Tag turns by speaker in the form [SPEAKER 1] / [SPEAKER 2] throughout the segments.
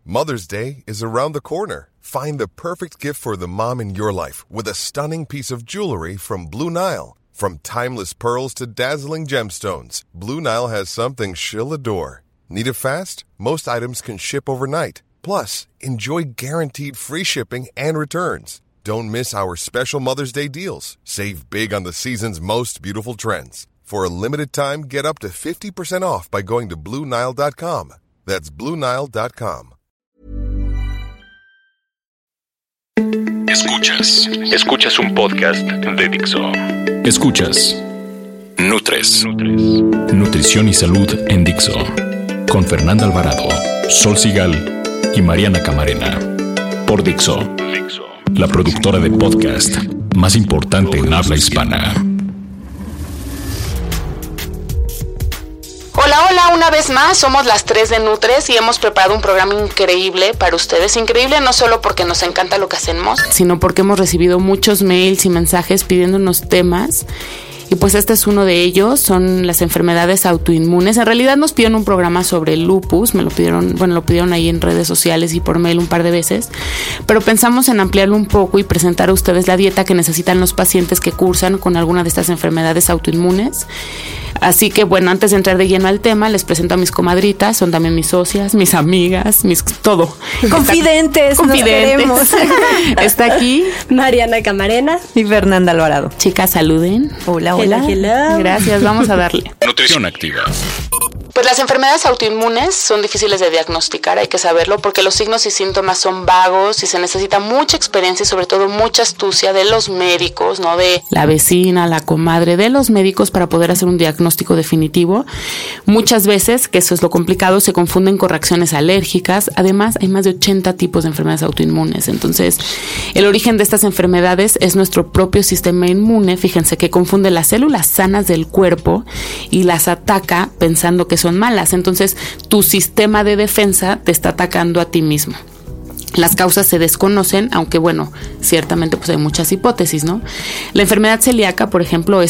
[SPEAKER 1] Mother's Day is around the corner. Find the perfect gift for the mom in your life with a stunning piece of jewelry from Blue Nile. From timeless pearls to dazzling gemstones, Blue Nile has something she'll adore. Need it fast? Most items can ship overnight. Plus, enjoy guaranteed free shipping and returns. Don't miss our special Mother's Day deals. Save big on the season's most beautiful trends. For a limited time, get up to 50% off by going to BlueNile.com. That's BlueNile.com.
[SPEAKER 2] Escuchas un podcast de Dixo. Escuchas Nutres. Nutrición y salud en Dixo. Con Fernanda Alvarado, Sol Sigal y Mariana Camarena. Por Dixo, la productora de podcast más importante en habla hispana.
[SPEAKER 3] Hola, una vez más, somos las 3 de Nutres y hemos preparado un programa increíble para ustedes. Increíble no solo porque nos encanta lo que hacemos, sino porque hemos recibido muchos mails y mensajes pidiéndonos temas. Y pues este es uno de ellos, son las enfermedades autoinmunes. En realidad nos pidieron un programa sobre el lupus, lo pidieron ahí en redes sociales y por mail un par de veces, pero pensamos en ampliarlo un poco y presentar a ustedes la dieta que necesitan los pacientes que cursan con alguna de estas enfermedades autoinmunes. Así que bueno, antes de entrar de lleno al tema, les presento a mis comadritas, son también mis socias, mis amigas, todo.
[SPEAKER 4] Confidentes.
[SPEAKER 3] Está aquí
[SPEAKER 4] Mariana Camarena y Fernanda Alvarado.
[SPEAKER 3] Chicas, saluden.
[SPEAKER 4] Hola.
[SPEAKER 3] Gracias, vamos a darle.
[SPEAKER 2] Nutrición activa.
[SPEAKER 3] Pues las enfermedades autoinmunes son difíciles de diagnosticar, hay que saberlo, porque los signos y síntomas son vagos y se necesita mucha experiencia y sobre todo mucha astucia de los médicos, no de la vecina, la comadre, de los médicos para poder hacer un diagnóstico definitivo. Muchas veces, que eso es lo complicado, se confunden con reacciones alérgicas. Además, hay más de 80 tipos de enfermedades autoinmunes. Entonces, el origen de estas enfermedades es nuestro propio sistema inmune. Fíjense que confunde las células sanas del cuerpo y las ataca pensando que son malas. Entonces, tu sistema de defensa te está atacando a ti mismo. Las causas se desconocen, aunque bueno, ciertamente pues hay muchas hipótesis, ¿no? La enfermedad celíaca, por ejemplo,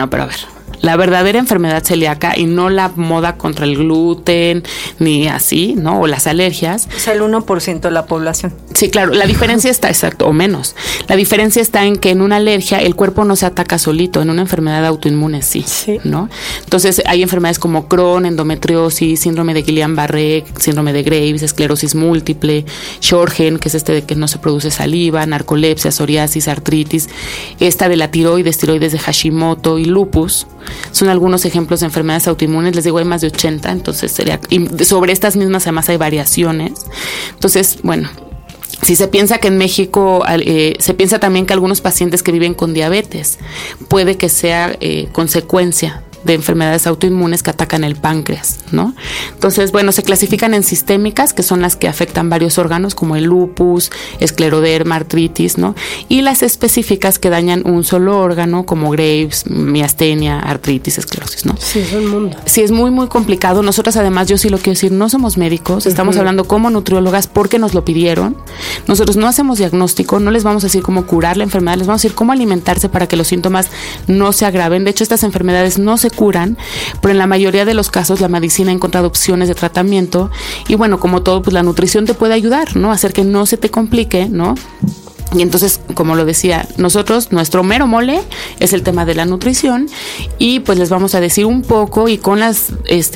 [SPEAKER 3] la verdadera enfermedad celíaca y no la moda contra el gluten ni así, ¿no? O las alergias.
[SPEAKER 4] O sea, el 1% de la población.
[SPEAKER 3] Sí, claro. La diferencia está, exacto, o menos. La diferencia está en que en una alergia el cuerpo no se ataca solito, en una enfermedad autoinmune sí, ¿no? Entonces hay enfermedades como Crohn, endometriosis, síndrome de Guillain-Barré, síndrome de Graves, esclerosis múltiple, Sjögren, que es de que no se produce saliva, narcolepsia, psoriasis, artritis, esta de la tiroides de Hashimoto y lupus. Son algunos ejemplos de enfermedades autoinmunes. Les digo, hay más de 80, entonces y sobre estas mismas además hay variaciones. Entonces, bueno, si se piensa que en México, se piensa también que algunos pacientes que viven con diabetes puede que sea consecuencia de enfermedades autoinmunes que atacan el páncreas, ¿no? Entonces, bueno, se clasifican en sistémicas, que son las que afectan varios órganos, como el lupus, escleroderma, artritis, ¿no? Y las específicas que dañan un solo órgano, como Graves, miastenia, artritis, esclerosis, ¿no?
[SPEAKER 4] Sí, es un mundo.
[SPEAKER 3] Sí, es muy, muy complicado. Nosotras, además, yo sí lo quiero decir, no somos médicos, estamos hablando como nutriólogas porque nos lo pidieron. Nosotros no hacemos diagnóstico, no les vamos a decir cómo curar la enfermedad, les vamos a decir cómo alimentarse para que los síntomas no se agraven. De hecho, estas enfermedades no se curan, pero en la mayoría de los casos la medicina ha encontrado opciones de tratamiento y bueno, como todo, pues la nutrición te puede ayudar, ¿no? Hacer que no se te complique, ¿no? Y entonces, como lo decía, nosotros, nuestro mero mole es el tema de la nutrición y pues les vamos a decir un poco y con las,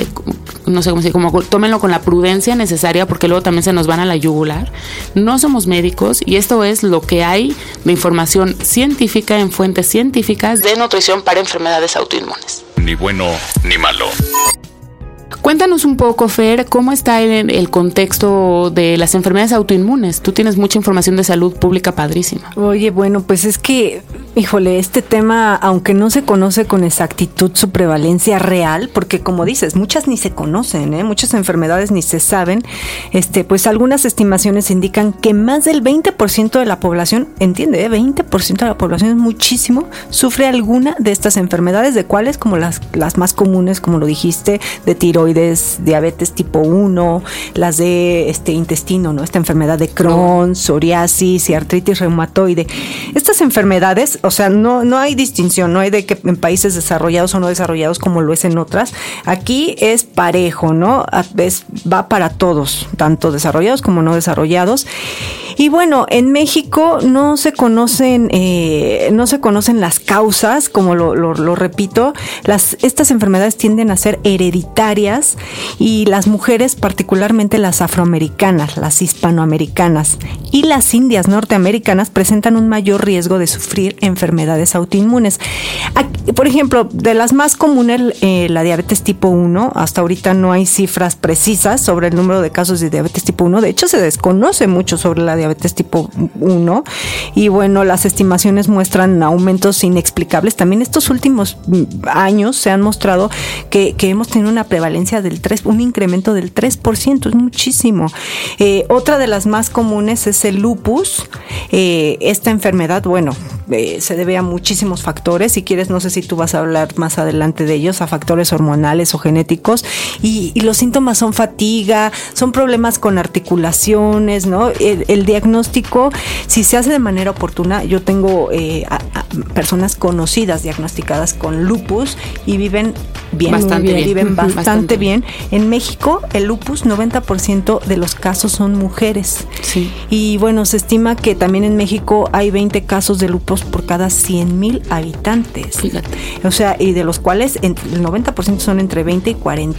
[SPEAKER 3] no sé cómo decir, como tómenlo con la prudencia necesaria porque luego también se nos van a la yugular. No somos médicos y esto es lo que hay de información científica en fuentes científicas de nutrición para enfermedades autoinmunes.
[SPEAKER 2] Ni bueno ni malo.
[SPEAKER 3] Cuéntanos un poco, Fer, ¿cómo está el contexto de las enfermedades autoinmunes? Tú tienes mucha información de salud pública padrísima.
[SPEAKER 4] Oye, bueno, pues es que, híjole, este tema, aunque no se conoce con exactitud su prevalencia real, porque como dices, muchas ni se conocen, muchas enfermedades ni se saben, pues algunas estimaciones indican que más del 20% de la población, entiende, 20% de la población es muchísimo, sufre alguna de estas enfermedades, de cuáles, como las más comunes, como lo dijiste, de tiroides, diabetes tipo 1, las de intestino, ¿no? Esta enfermedad de Crohn, psoriasis y artritis reumatoide. Estas enfermedades o sea, no hay distinción, no hay de que en países desarrollados o no desarrollados como lo es en otras. Aquí es parejo, ¿no? Va para todos, tanto desarrollados como no desarrollados. Y bueno, en México no se conocen las causas, como lo repito. Estas enfermedades tienden a ser hereditarias y las mujeres, particularmente las afroamericanas, las hispanoamericanas y las indias norteamericanas, presentan un mayor riesgo de sufrir enfermedades autoinmunes. Aquí, por ejemplo, de las más comunes, la diabetes tipo 1, hasta ahorita no hay cifras precisas sobre el número de casos de diabetes tipo 1. De hecho, se desconoce mucho sobre la diabetes tipo 1 y bueno, las estimaciones muestran aumentos inexplicables. También estos últimos años se han mostrado que hemos tenido una prevalencia un incremento del 3%, es muchísimo. Otra de las más comunes es el lupus. Esta enfermedad, bueno, se debe a muchísimos factores. Si quieres, no sé si tú vas a hablar más adelante de ellos, a factores hormonales o genéticos. Y los síntomas son fatiga, son problemas con articulaciones, ¿no? El diagnóstico, si se hace de manera oportuna, yo tengo personas conocidas diagnosticadas con lupus y viven bastante bien. En México, el lupus, 90% de los casos son mujeres.
[SPEAKER 3] Sí.
[SPEAKER 4] Y bueno, se estima que también en México hay 20 casos de lupus por cada 100,000 habitantes.
[SPEAKER 3] Fíjate.
[SPEAKER 4] O sea, y de los cuales el 90% son entre 20 y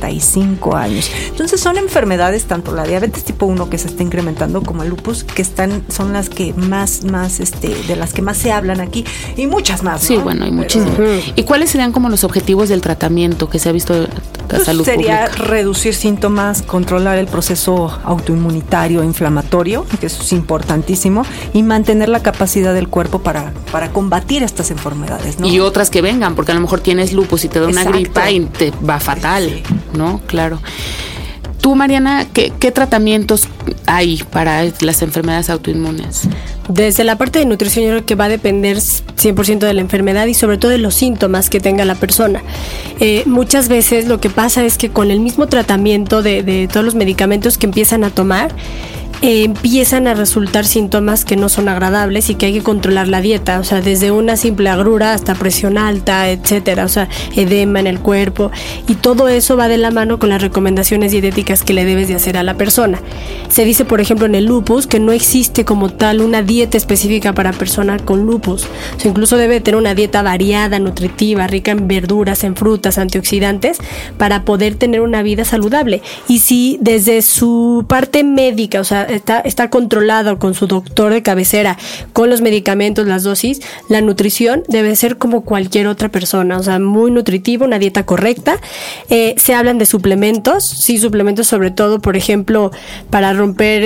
[SPEAKER 4] 45 años. Entonces son enfermedades, tanto la diabetes tipo 1 que se está incrementando como el lupus, que son las que más de las que más se hablan aquí, y muchas más, ¿no?
[SPEAKER 3] Sí, bueno, hay muchísimas. ¿Y cuáles serían como los objetivos del tratamiento que se ha visto de salud
[SPEAKER 4] sería
[SPEAKER 3] pública?
[SPEAKER 4] Reducir síntomas, controlar el proceso autoinmunitario, inflamatorio, que eso es importantísimo, y mantener la capacidad del cuerpo para combatir estas enfermedades, ¿no?
[SPEAKER 3] Y otras que vengan, porque a lo mejor tienes lupus y te da una gripa y te va fatal, sí. ¿No? Claro. Tú, Mariana, ¿qué tratamientos hay para las enfermedades autoinmunes?
[SPEAKER 5] Desde la parte de nutrición, yo creo que va a depender 100% de la enfermedad y sobre todo de los síntomas que tenga la persona. Muchas veces lo que pasa es que con el mismo tratamiento de todos los medicamentos que empiezan a tomar, empiezan a resultar síntomas que no son agradables y que hay que controlar la dieta, o sea, desde una simple agrura hasta presión alta, etcétera, o sea, edema en el cuerpo, y todo eso va de la mano con las recomendaciones dietéticas que le debes de hacer a la persona. Se dice, por ejemplo, en el lupus que no existe como tal una dieta específica para persona con lupus, o sea, incluso debe tener una dieta variada, nutritiva, rica en verduras, en frutas, antioxidantes, para poder tener una vida saludable. Y si desde su parte médica, o sea, está controlado con su doctor de cabecera, con los medicamentos, las dosis, la nutrición debe ser como cualquier otra persona, o sea, muy nutritiva, una dieta correcta. Se hablan de suplementos, sí, suplementos sobre todo, por ejemplo, para romper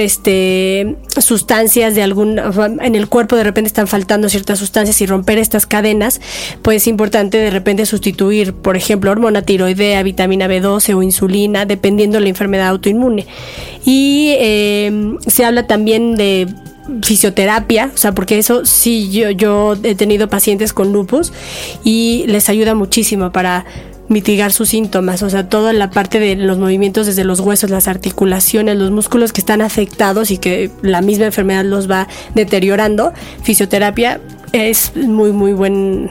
[SPEAKER 5] sustancias en el cuerpo, de repente están faltando ciertas sustancias, y romper estas cadenas, pues es importante de repente sustituir, por ejemplo, hormona tiroidea, vitamina B12 o insulina, dependiendo de la enfermedad autoinmune. Y se habla también de fisioterapia, o sea, porque eso sí, yo he tenido pacientes con lupus y les ayuda muchísimo para mitigar sus síntomas, o sea, toda la parte de los movimientos desde los huesos, las articulaciones, los músculos que están afectados y que la misma enfermedad los va deteriorando. Fisioterapia es muy, muy buen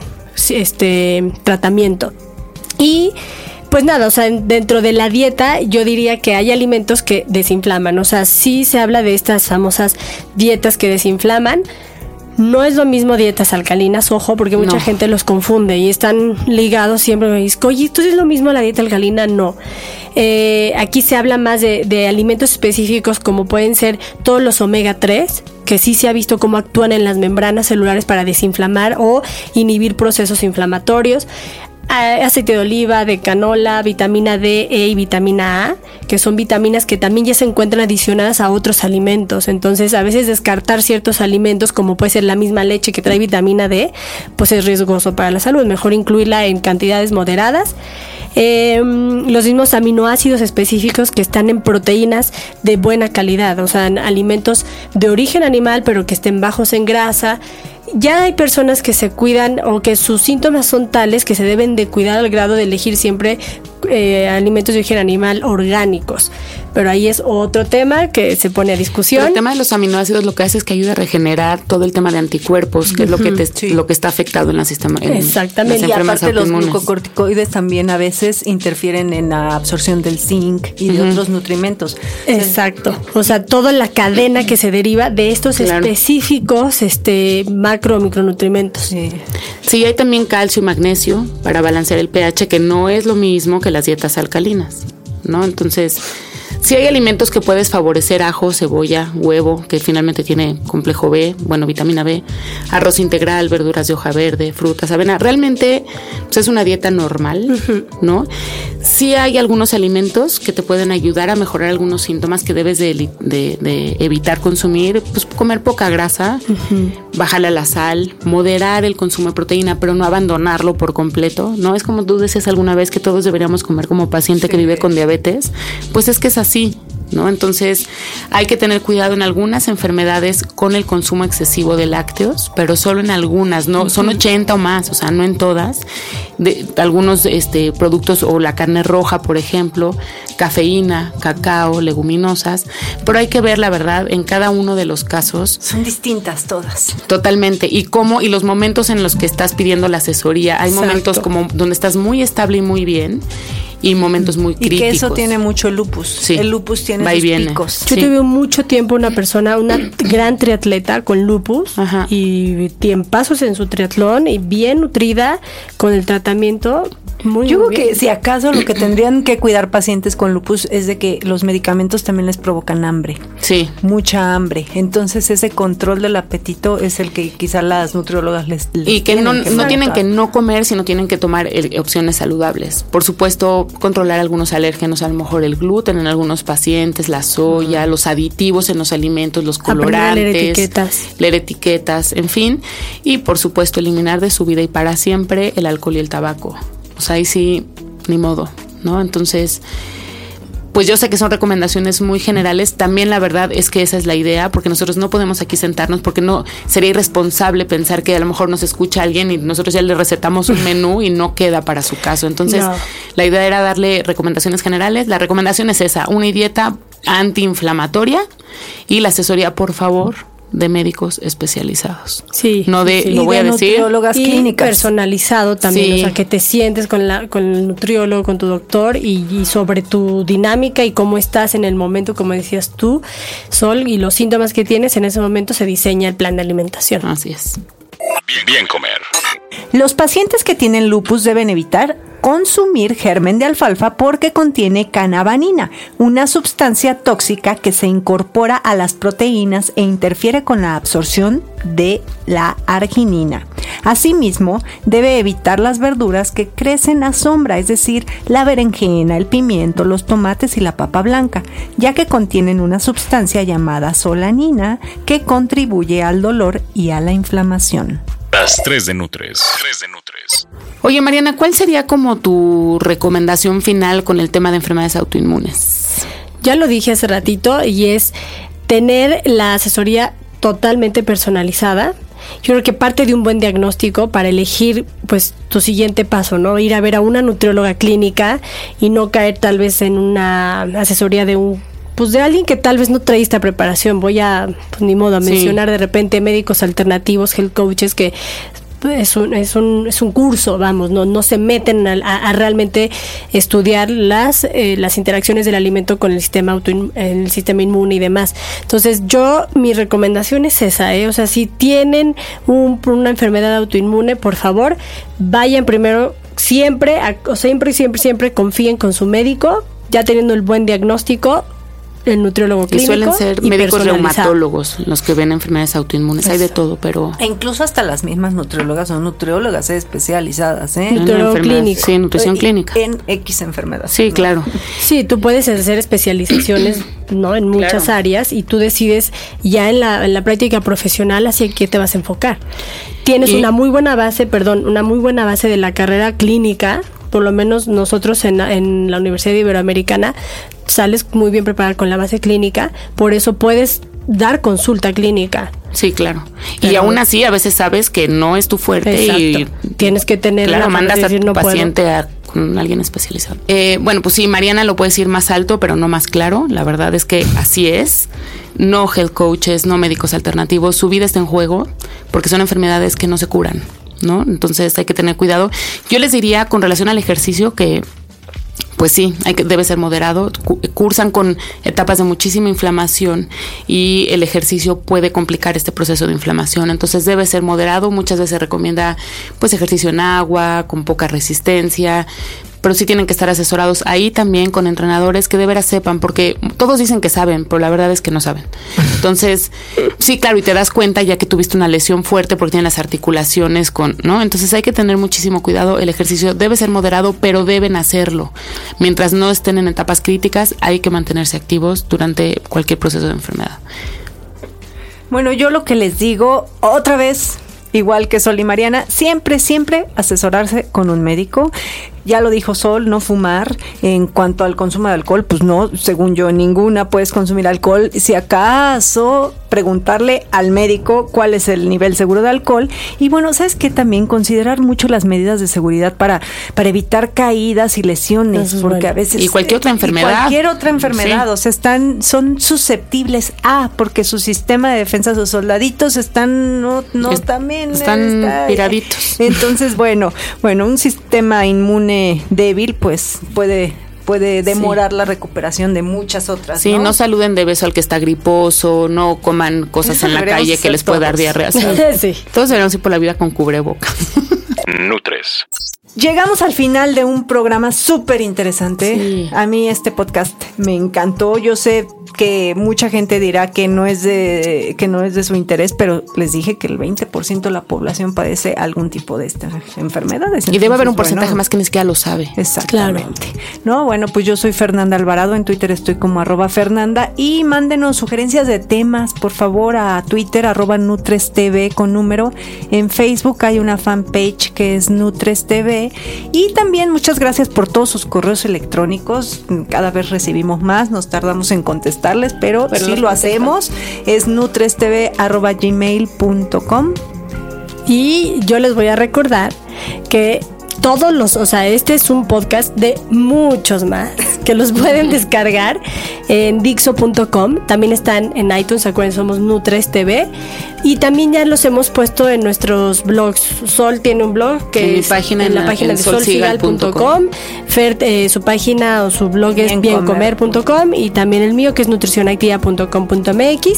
[SPEAKER 5] tratamiento. Y pues nada, o sea, dentro de la dieta yo diría que hay alimentos que desinflaman, o sea, sí se habla de estas famosas dietas que desinflaman. No es lo mismo dietas alcalinas, ojo, porque mucha gente los confunde y están ligados siempre. Me dicen, oye, ¿esto es lo mismo la dieta alcalina? No. Aquí se habla más de alimentos específicos, como pueden ser todos los omega 3, que sí se ha visto cómo actúan en las membranas celulares para desinflamar o inhibir procesos inflamatorios. Aceite de oliva, de canola, vitamina D, E y vitamina A, que son vitaminas que también ya se encuentran adicionadas a otros alimentos. Entonces, a veces descartar ciertos alimentos, como puede ser la misma leche que trae vitamina D, pues es riesgoso para la salud. Mejor incluirla en cantidades moderadas. Los mismos aminoácidos específicos que están en proteínas de buena calidad, o sea, en alimentos de origen animal, pero que estén bajos en grasa. Ya hay personas que se cuidan o que sus síntomas son tales que se deben de cuidar al grado de elegir siempre alimentos de origen animal orgánicos. Pero ahí es otro tema que se pone a discusión.
[SPEAKER 3] Pero el tema de los aminoácidos lo que hace es que ayuda a regenerar todo el tema de anticuerpos, que es lo que lo que está afectado en el sistema.
[SPEAKER 4] Exactamente. Y aparte los glucocorticoides también a veces interfieren en la absorción del zinc y de otros nutrimentos.
[SPEAKER 5] Exacto. O sea, toda la cadena que se deriva de estos específicos macro o micronutrimentos.
[SPEAKER 3] Sí, hay también calcio y magnesio para balancear el pH, que no es lo mismo que las dietas alcalinas, ¿no? Entonces, sí hay alimentos que puedes favorecer: ajo, cebolla, huevo, que finalmente tiene complejo B, vitamina B, arroz integral, verduras de hoja verde, frutas, avena. Realmente pues, es una dieta normal, ¿no? Sí hay algunos alimentos que te pueden ayudar a mejorar algunos síntomas que debes de evitar consumir, pues comer poca grasa, bajarle a la sal, moderar el consumo de proteína, pero no abandonarlo por completo, ¿no? Es como tú decías alguna vez que todos deberíamos comer como paciente que vive con diabetes, pues es que es así, ¿no? Entonces hay que tener cuidado en algunas enfermedades con el consumo excesivo de lácteos, pero solo en algunas, no son 80 o más, o sea, no en todas. De algunos productos, o la carne roja, por ejemplo, cafeína, cacao, leguminosas, pero hay que ver la verdad en cada uno de los casos.
[SPEAKER 4] Son distintas todas.
[SPEAKER 3] Totalmente. Y los momentos en los que estás pidiendo la asesoría. Hay momentos como donde estás muy estable y muy bien, y momentos muy críticos.
[SPEAKER 4] Y que eso tiene mucho el lupus.
[SPEAKER 3] Sí.
[SPEAKER 4] El lupus tiene sus picos.
[SPEAKER 5] Yo tuve mucho tiempo una gran triatleta con lupus.
[SPEAKER 3] Ajá.
[SPEAKER 5] Y tiempazos en su triatlón y bien nutrida con el tratamiento.
[SPEAKER 4] Yo creo que si acaso lo que tendrían que cuidar pacientes con lupus es de que los medicamentos también les provocan hambre.
[SPEAKER 3] Sí.
[SPEAKER 4] Mucha hambre. Entonces ese control del apetito es el que quizá las nutriólogas les
[SPEAKER 3] y que no tienen que no comer, sino tienen que tomar opciones saludables. Por supuesto, controlar algunos alérgenos, a lo mejor el gluten en algunos pacientes, la soya, los aditivos en los alimentos, los colorantes, leer etiquetas, en fin. Y por supuesto, eliminar de su vida y para siempre el alcohol y el tabaco. O sea, ahí sí, ni modo, ¿no? Entonces, pues yo sé que son recomendaciones muy generales. También la verdad es que esa es la idea, porque nosotros no podemos aquí sentarnos, porque no sería irresponsable pensar que a lo mejor nos escucha alguien y nosotros ya le recetamos un menú y no queda para su caso. Entonces, la idea era darle recomendaciones generales. La recomendación es esa: una dieta antiinflamatoria y la asesoría, por favor, de médicos especializados.
[SPEAKER 5] Sí.
[SPEAKER 3] No de, lo voy a decir.
[SPEAKER 4] Nutriólogas clínicas.
[SPEAKER 5] Personalizado también, o sea, que te sientes con el nutriólogo, con tu doctor y sobre tu dinámica y cómo estás en el momento, como decías tú, Sol, y los síntomas que tienes en ese momento se diseña el plan de alimentación.
[SPEAKER 3] Así es.
[SPEAKER 2] Bien comer.
[SPEAKER 4] Los pacientes que tienen lupus deben evitar consumir germen de alfalfa porque contiene cannabanina, una sustancia tóxica que se incorpora a las proteínas e interfiere con la absorción de la arginina. Asimismo, debe evitar las verduras que crecen a sombra, es decir, la berenjena, el pimiento, los tomates y la papa blanca, ya que contienen una sustancia llamada solanina que contribuye al dolor y a la inflamación.
[SPEAKER 2] Las 3 de Nutres.
[SPEAKER 3] Oye, Mariana, ¿cuál sería como tu recomendación final con el tema de enfermedades autoinmunes?
[SPEAKER 5] Ya lo dije hace ratito, y es tener la asesoría totalmente personalizada. Yo creo que parte de un buen diagnóstico para elegir pues tu siguiente paso, ¿no? Ir a ver a una nutrióloga clínica y no caer tal vez en una asesoría de alguien que tal vez no trae esta preparación. Voy a, ni modo, a mencionar de repente médicos alternativos, health coaches, que es un curso, vamos, no se meten a realmente estudiar las interacciones del alimento con el sistema inmune y demás. Entonces, mi recomendación es esa, o sea, si tienen una enfermedad autoinmune, por favor, vayan primero, siempre confíen con su médico, ya teniendo el buen diagnóstico, el nutriólogo clínico.
[SPEAKER 3] Y suelen ser médicos reumatólogos los que ven enfermedades autoinmunes. Eso. Hay de todo, pero...
[SPEAKER 4] E incluso hasta las mismas nutriólogas son nutriólogas especializadas,
[SPEAKER 5] Nutriólogo clínico.
[SPEAKER 3] Sí, nutrición clínica.
[SPEAKER 4] En X enfermedades.
[SPEAKER 3] Sí, claro.
[SPEAKER 5] Sí, tú puedes hacer especializaciones, ¿no? En muchas áreas, y tú decides ya en la práctica profesional hacia qué te vas a enfocar. Tienes una muy buena base de la carrera clínica. Por lo menos nosotros en la Universidad Iberoamericana sales muy bien preparado con la base clínica, por eso puedes dar consulta clínica.
[SPEAKER 3] Sí, claro. Pero y aún así a veces sabes que no es tu fuerte.
[SPEAKER 5] Exacto. Y tienes que tener
[SPEAKER 3] mandas a tu paciente a con alguien especializado. Bueno, pues sí, Mariana lo puede decir más alto, pero no más claro. La verdad es que así es. No health coaches, no médicos alternativos. Su vida está en juego porque son enfermedades que no se curan, ¿no? Entonces hay que tener cuidado. Yo les diría con relación al ejercicio que pues sí, debe ser moderado. Cursan con etapas de muchísima inflamación y el ejercicio puede complicar este proceso de inflamación. Entonces debe ser moderado. Muchas veces se recomienda pues ejercicio en agua, con poca resistencia, pero sí tienen que estar asesorados ahí también con entrenadores que de veras sepan, porque todos dicen que saben, pero la verdad es que no saben. Entonces, sí, claro, y te das cuenta ya que tuviste una lesión fuerte porque tienen las articulaciones ¿no? Entonces hay que tener muchísimo cuidado. El ejercicio debe ser moderado, pero deben hacerlo. Mientras no estén en etapas críticas, hay que mantenerse activos durante cualquier proceso de enfermedad.
[SPEAKER 4] Bueno, yo lo que les digo, otra vez, igual que Sol y Mariana, siempre asesorarse con un médico. Ya lo dijo Sol, no fumar. En cuanto al consumo de alcohol, pues no, según yo, ninguna puedes consumir alcohol. Si acaso, preguntarle al médico cuál es el nivel seguro de alcohol. Y bueno, ¿sabes qué? También considerar mucho las medidas de seguridad para evitar caídas y lesiones, porque a veces...
[SPEAKER 3] Y cualquier otra enfermedad.
[SPEAKER 4] Sí. O sea, son susceptibles porque su sistema de defensa, sus soldaditos están
[SPEAKER 3] piraditos.
[SPEAKER 4] Entonces, bueno, un sistema inmune débil, pues puede demorar la recuperación de muchas otras.
[SPEAKER 3] Sí, no saluden de beso al que está griposo, no coman cosas en la calle que les puede dar diarrea. Sí. Todos deberíamos ir por la vida con cubreboca.
[SPEAKER 2] Nutres.
[SPEAKER 4] Llegamos al final de un programa súper interesante.
[SPEAKER 3] Sí.
[SPEAKER 4] A mí este podcast me encantó. Yo sé que mucha gente dirá que no es de su interés, pero les dije que el 20% de la población padece algún tipo de estas enfermedades.
[SPEAKER 3] Y debe haber un porcentaje más que ni siquiera lo sabe.
[SPEAKER 4] Exactamente. Claro. No, bueno, pues yo soy Fernanda Alvarado. En Twitter estoy como @Fernanda. Y mándenos sugerencias de temas, por favor, a Twitter @NutresTV con número. En Facebook hay una fanpage que es NutresTV. Y también muchas gracias por todos sus correos electrónicos. Cada vez recibimos más, nos tardamos en contestarles, pero sí lo hacemos. Es nutrestv@gmail.com.
[SPEAKER 5] Y yo les voy a recordar que este es un podcast de muchos más que los pueden descargar en Dixo.com. También están en iTunes, acuérdense, somos Nutres TV. Y también ya los hemos puesto en nuestros blogs. Sol tiene un blog que es en la página de solsigal.com. Fer, su página o su blog es biencomer.com. Y también el mío que es nutricionactiva.com.mx.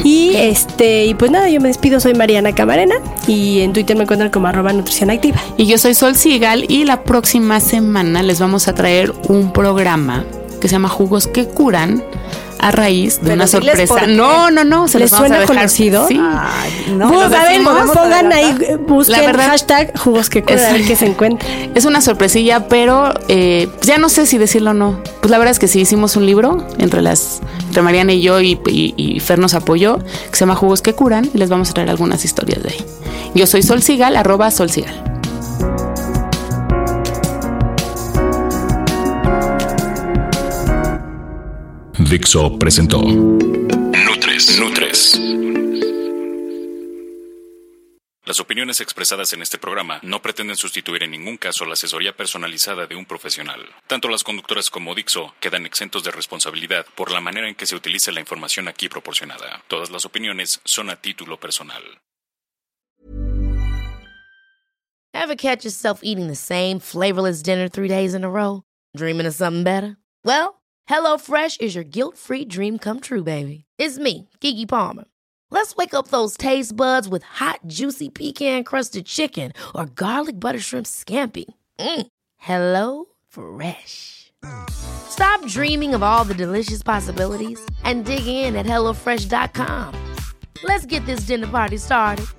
[SPEAKER 5] Y pues nada, yo me despido, soy Mariana Camarena y en Twitter me encuentran como @nutricionactiva.
[SPEAKER 3] Y yo soy Sol Sigal y la próxima semana les vamos a traer un programa que se llama Jugos que Curan, a raíz de una sorpresa. No, se
[SPEAKER 5] les suena conocido.
[SPEAKER 3] Sí.
[SPEAKER 5] Ay, no. Pues, a ver, pongan ahí, busquen hashtag Jugos que Curan, a ver qué se encuentra.
[SPEAKER 3] Es una sorpresilla, pero ya no sé si decirlo o no. Pues la verdad es que sí, hicimos un libro entre Mariana y yo, y Fer nos apoyó, que se llama Jugos que Curan, y les vamos a traer algunas historias de ahí. Yo soy Sol Sigal, @SolSigal.
[SPEAKER 2] Dixo presentó Nutres. Las opiniones expresadas en este programa no pretenden sustituir en ningún caso la asesoría personalizada de un profesional. Tanto las conductoras como Dixo quedan exentos de responsabilidad por la manera en que se utiliza la información aquí proporcionada. Todas las opiniones son a título personal.
[SPEAKER 6] Ever catch yourself eating the same flavorless dinner 3 days in a row? Dreaming of something better? Well, HelloFresh is your guilt-free dream come true, baby. It's me, Keke Palmer. Let's wake up those taste buds with hot, juicy pecan-crusted chicken or garlic butter shrimp scampi. HelloFresh. Stop dreaming of all the delicious possibilities and dig in at HelloFresh.com. Let's get this dinner party started.